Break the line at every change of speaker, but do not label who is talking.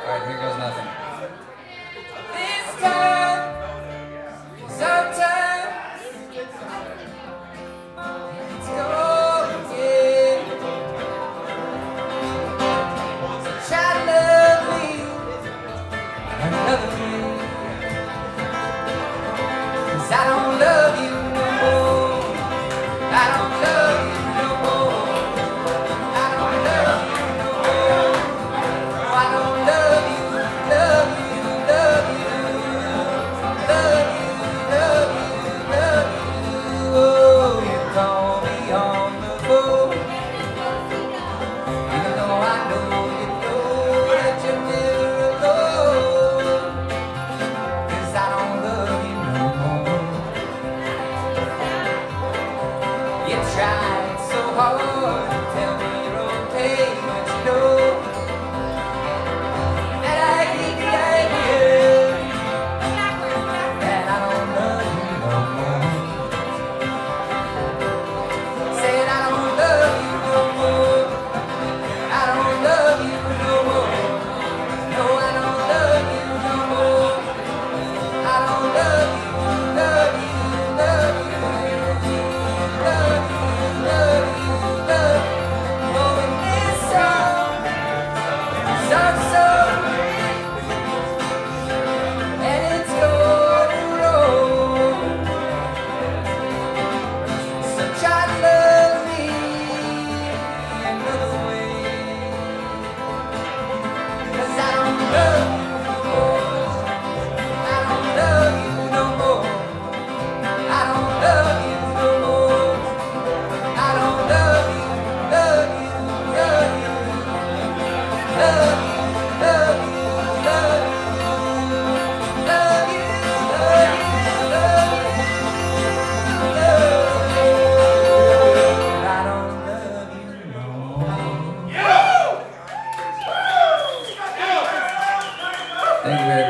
Alright, here goes nothing.
This time, sometime, let's go again. So try to love me another way, 'cause I don't love you no more. I don't love you no more. I don't love you no more. I don't love you, love you, love you, love you, love you, love you. Oh, you call me on the phone, even though I know that you're never alone. 'Cause I don't love you no more. You tried so hard to tell me you're okay, but you know that I hate the idea that I don't love you no more. Said I don't love you no more. I don't love you no more. No, I don't love you no more. I don't love you, love you, love you, love you, love you, love you. Oh, and this song, and it's gonna roll. So try to love me another way, 'cause I don't love you no more. I don't love you no more. I don't love you no more. I don't love you, love you, love you, love you, love you, love you, love you, love you, love you, I don't love you no more.
Thank you very